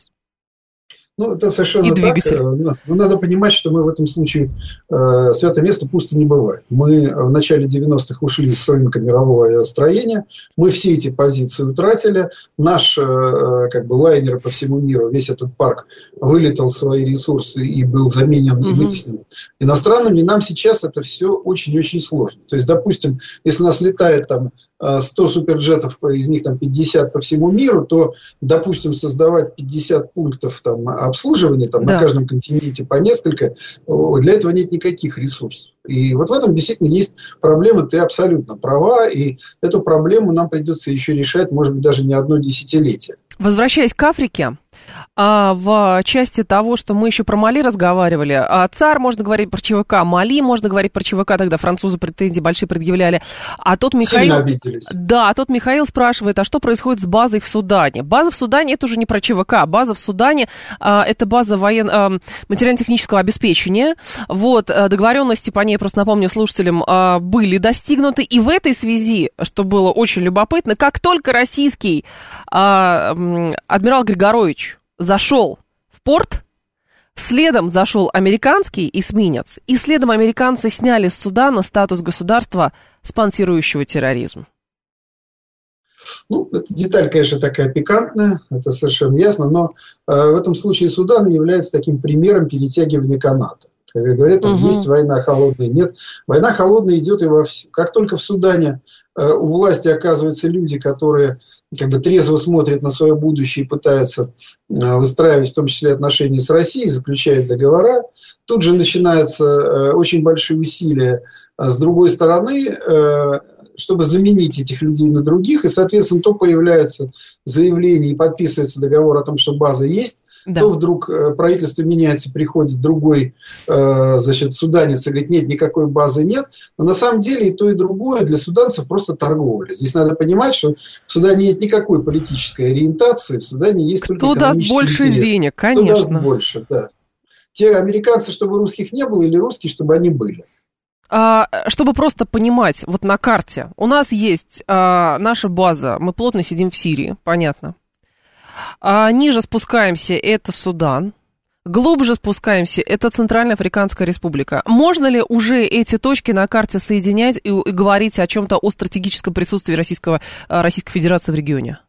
Ну, это совершенно так. Но надо понимать, что мы в этом случае э, святое место пусто не бывает. Мы в начале девяностых ушли с рынка мирового авиастроения. Мы все эти позиции утратили. Наш э, как бы лайнер по всему миру, весь этот парк вылетел свои ресурсы и был заменен mm-hmm. и вытеснен иностранными. И нам сейчас это все очень-очень сложно. То есть, допустим, если у нас летает там сто суперджетов, из них там пятьдесят по всему миру, то, допустим, создавать пятьдесят пунктов там, обслуживания там, да. на каждом континенте по несколько, для этого нет никаких ресурсов. И вот в этом действительно есть проблема, ты абсолютно права, и эту проблему нам придется еще решать, может быть, даже не одно десятилетие. Возвращаясь к Африке, в части того, что мы еще про Мали разговаривали, ЦАР, можно говорить про ЧВК, Мали, можно говорить про ЧВК, тогда французы претензии большие предъявляли. А тот Михаил... Да, а тот Михаил спрашивает, а что происходит с базой в Судане? База в Судане, это уже не про ЧВК, база в Судане, это база воен... материально-технического обеспечения. Вот, договоренности, по ней, просто напомню слушателям, были достигнуты. И в этой связи, что было очень любопытно, как только российский адмирал Григорович зашел в порт, следом зашел американский эсминец, и следом американцы сняли с Судана статус государства, спонсирующего терроризм. Ну, эта деталь, конечно, такая пикантная, это совершенно ясно, но э, в этом случае Судан является таким примером перетягивания каната. Как говорят, там угу. есть война холодная. Нет, война холодная идет и во всем. Как только в Судане э, у власти оказываются люди, которые как бы трезво смотрят на свое будущее и пытаются э, выстраивать в том числе отношения с Россией, заключают договора, тут же начинаются э, очень большие усилия э, с другой стороны, э, чтобы заменить этих людей на других, и, соответственно, то появляются заявления и подписывается договор о том, что база есть, да. то вдруг правительство меняется, приходит другой, значит, суданец и говорит, нет, никакой базы нет. Но на самом деле и то, и другое для суданцев просто торговля. Здесь надо понимать, что в Судане нет никакой политической ориентации, в Судане есть только экономический интерес. Кто даст больше денег, конечно. Кто даст больше, да. Те американцы, чтобы русских не было, или русские, чтобы они были. А, чтобы просто понимать, вот на карте, у нас есть а, наша база, мы плотно сидим в Сирии, понятно. А, ниже спускаемся, это Судан. Глубже спускаемся, это Центральная Африканская Республика. Можно ли уже эти точки на карте соединять и, и говорить о чем-то, о стратегическом присутствии Российского, Российской Федерации в регионе?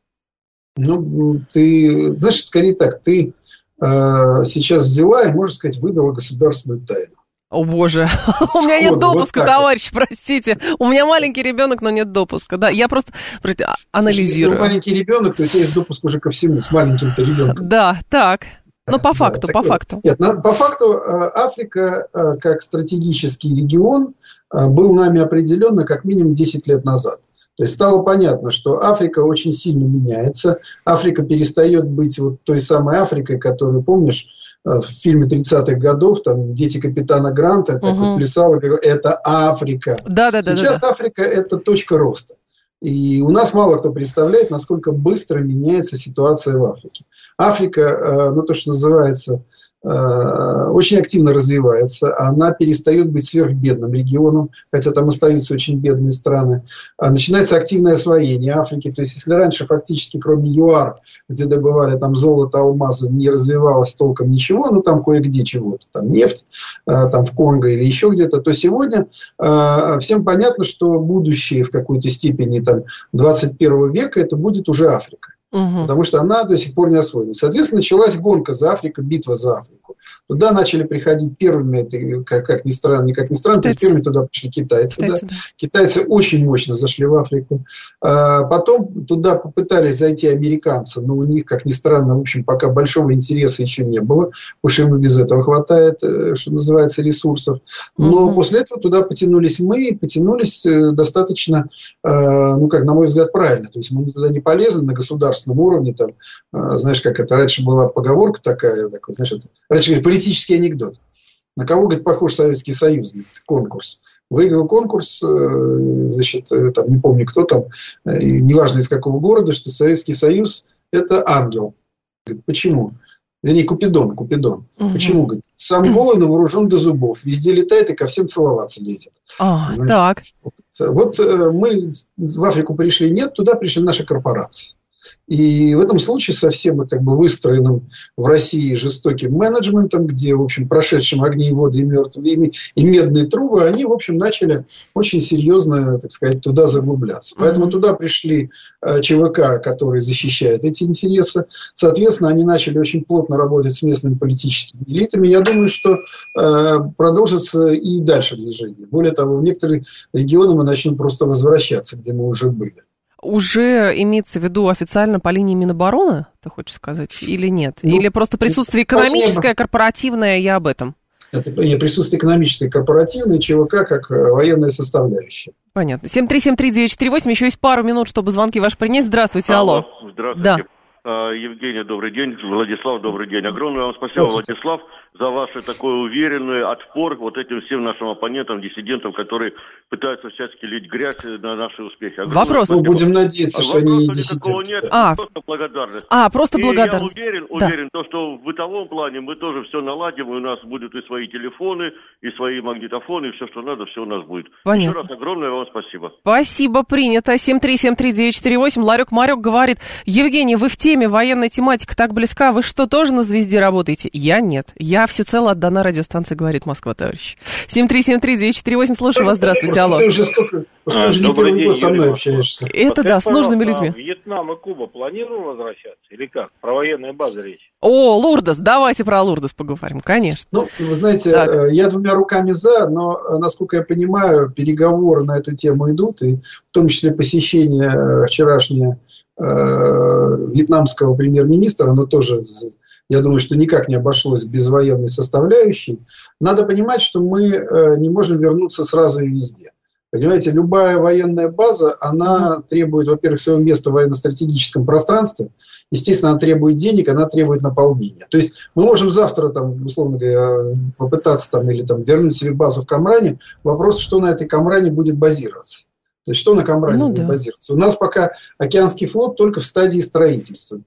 Ну, ты, знаешь, скорее так, ты э, сейчас взяла и, можно сказать, выдала государственную тайну. О, боже, у меня нет допуска, товарищ, простите. У меня маленький ребенок, но нет допуска. Да, я просто анализирую. Если маленький ребенок, то у тебя есть допуск уже ко всему, с маленьким-то ребенком. Да, так. Но по факту, да, по вот. факту. Нет, по факту Африка как стратегический регион был нами определенно как минимум десять лет назад. То есть стало понятно, что Африка очень сильно меняется. Африка перестает быть вот той самой Африкой, которую, помнишь, в фильме тридцатых годов, там дети капитана Гранта, угу. так вот плясала, говорила, это Африка. Да, да, да, Сейчас да, да. Африка – это точка роста. И у нас мало кто представляет, насколько быстро меняется ситуация в Африке. Африка, ну то, что называется очень активно развивается, она перестает быть сверхбедным регионом, хотя там остаются очень бедные страны. Начинается активное освоение Африки. То есть, если раньше фактически, кроме ЮАР, где добывали там золото, алмазы, не развивалось толком ничего, ну там кое-где чего-то, там нефть, там в Конго или еще где-то, то сегодня всем понятно, что будущее в какой-то степени там, двадцать первого века это будет уже Африка. Угу. Потому что она до сих пор не освоена. Соответственно, началась гонка за Африку, битва за Африку. Туда начали приходить первыми, это, как, как ни странно, никак ни странно, то есть первыми туда пришли китайцы. Китайцы, да. Да. Китайцы очень мощно зашли в Африку. А, потом туда попытались зайти американцы, но у них, как ни странно, в общем, пока большого интереса еще не было, потому что им и без этого хватает, что называется, ресурсов. Но угу. после этого туда потянулись мы, потянулись достаточно, ну, как, на мой взгляд, правильно. То есть мы туда не полезли на государственном уровне, там, знаешь, как это раньше была поговорка такая, такой, знаешь, это, раньше говорили, политический анекдот. На кого, говорит, похож Советский Союз? Говорит, конкурс. Выиграл конкурс, значит, там, не помню кто там, неважно из какого города, что Советский Союз – это ангел. Говорит, почему? Вернее, Купидон, Купидон. Угу. Почему? Говорит, сам голый, но вооружен до зубов. Везде летает и ко всем целоваться лезет. А, так. Вот, вот мы в Африку пришли, нет, туда пришли наши корпорации. И в этом случае со всем как бы выстроенным в России жестоким менеджментом, где, в общем, прошедшим огни и воды и мертвые, и медные трубы, они, в общем, начали очень серьезно, так сказать, туда заглубляться. Поэтому mm-hmm. туда пришли ЧВК, которые защищают эти интересы. Соответственно, они начали очень плотно работать с местными политическими элитами. Я думаю, что э, продолжится и дальше движение. Более того, в некоторые регионы мы начнем просто возвращаться, где мы уже были. Уже имеется в виду официально по линии Минобороны, ты хочешь сказать, или нет? Ну, или просто присутствие экономическое, корпоративное, я об этом? Это присутствие экономическое, корпоративное, ЧВК как военная составляющая. Понятно. семь три семь три девять четыре восемь, еще есть пару минут, чтобы звонки ваши принять. Здравствуйте, алло. алло. Здравствуйте. Да. Евгений, добрый день. Владислав, добрый день. Огромное вам спасибо, Владислав, за ваш такой уверенный отпор вот этим всем нашим оппонентам, диссидентам, которые пытаются всячески лить грязь на наши успехи. Огромное Вопрос. Мы будем надеяться, что они не диссиденты. Нет, а. просто благодарность. А, просто благодарность. И я уверен, да. уверен, то, что в бытовом плане мы тоже все наладим, и у нас будут и свои телефоны, и свои магнитофоны, и все, что надо, все у нас будет. Понятно. Еще раз огромное вам спасибо. Спасибо, принято. семь три семь три девять четыре восемь. Ларек Марек говорит: Евгений, вы в теме, военной тематика так близка. Вы что, тоже на «Звезде» работаете? Я нет. Я всецело отдана радиостанции «Говорит Москва», товарищ. семь три семь три девять четыре восемь. Слушаю вас. Здравствуйте. Алло. Ты уже столько, а, уже не первый год со мной общаешься. Это да, с нужными людьми. Вьетнам и Куба планируют возвращаться? Или как? Про военные базы речь? О, Лурдос. Давайте про Лурдос поговорим, конечно. Ну, вы знаете, так. я двумя руками за, но, насколько я понимаю, переговоры на эту тему идут, и в том числе посещение вчерашнее вьетнамского премьер-министра, оно тоже, я думаю, что никак не обошлось без военной составляющей. Надо понимать, что мы не можем вернуться сразу и везде. Понимаете, любая военная база, она требует, во-первых, своего места в военно-стратегическом пространстве. Естественно, она требует денег, она требует наполнения. То есть мы можем завтра, там, условно говоря, попытаться там, или там, вернуть себе базу в Камране. Вопрос, что на этой Камране будет базироваться. То есть, что на Камране ну, будет да. базироваться? У нас пока океанский флот только в стадии строительства.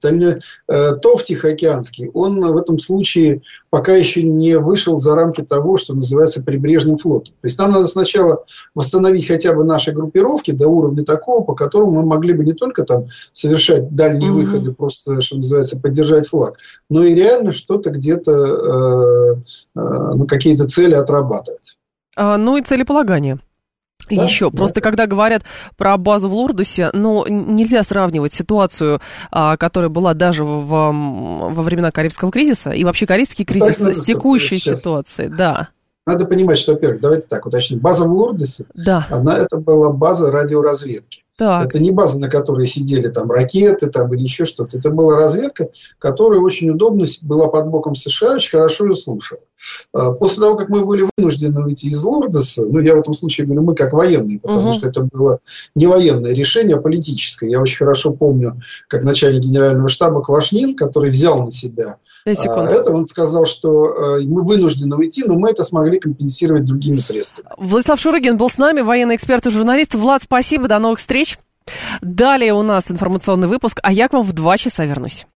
ТОВ Тихоокеанский, он в этом случае пока еще не вышел за рамки того, что называется прибрежным флотом. То есть, нам надо сначала восстановить хотя бы наши группировки до уровня такого, по которому мы могли бы не только там совершать дальние mm-hmm. выходы, просто, что называется, поддержать флаг, но и реально что-то где-то, э, э, ну, какие-то цели отрабатывать. А, ну и целеполагание. Да, Еще, да. Просто когда говорят про базу в Лурдосе, ну, нельзя сравнивать ситуацию, а, которая была даже в, во времена Карибского кризиса, и вообще Карибский кризис с текущей ситуацией, да. Надо понимать, что, во-первых, давайте так уточним, база в Лурдосе, да. она, это была база радиоразведки. Так. Это не база, на которой сидели там ракеты там, или еще что-то. Это была разведка, которая очень удобно была под боком США, очень хорошо ее слушала. После того, как мы были вынуждены уйти из Лурдоса, ну, я в этом случае говорю, мы как военные, потому угу. что это было не военное решение, а политическое. Я очень хорошо помню, как начальник генерального штаба Квашнин, который взял на себя это, он сказал, что мы вынуждены уйти, но мы это смогли компенсировать другими средствами. Владислав Шурыгин был с нами, военный эксперт и журналист. Влад, спасибо, до новых встреч. Далее у нас информационный выпуск, а я к вам в два часа вернусь.